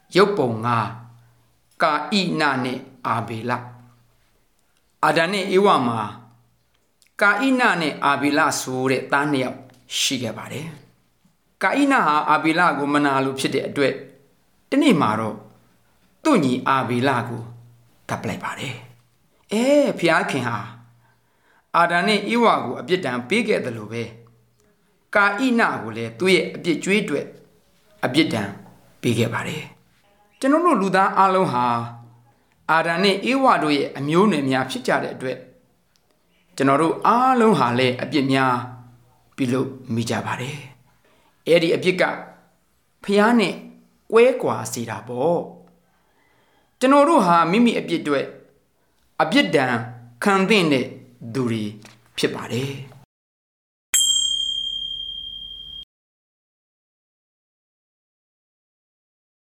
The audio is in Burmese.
ရုပ်ပုံငါကာဣနနဲ့အာဘေလအာဒံနဲ့ဧဝမှာကာဣနနဲ့အာဘေလဆိုတဲ့သားနှစ်ယောက်ရှိခဲ့ပါတယ်ကာဣနဟာအာဘေလကိုမနာလို့ဖြစ်တဲ့အတွက်ဒီနေ့မှာတော့သူ့ညီအာဘေလကိုကပ်လိုက်ပါတယ်ဖျားခင်ဟာအာဒံနဲ့ဧဝကိုအပြစ်ဒဏ်ပေးခဲ့တယ်လို့ပဲကာဣနကိုလည်းသူ့ရဲ့အပြစ်ကြွေးတွေအပြစ်ဒဏ်ပေးခဲ့ပါတယ်ကျွန်တော်တို့လူသားအလုံးဟာအာဒံနဲ့ဧဝတို့ရဲ့အမျိုးနွယ်များဖြစ်ကြတဲ့အတွက်ကျွန်တော်တို့အားလုံးဟာလည်းအပြစ်များပြုလုပ်မိကြပါတယ်အဲ့ဒီအပြစ်ကဖျားနဲ့ကွဲကွာစေတာပေါ့ကျွန်တော်တို့ဟာမိမိအပြစ်တွေအပြစ်ဒဏ်ခံတဲ့သူတွေဖြစ်ပါတယ်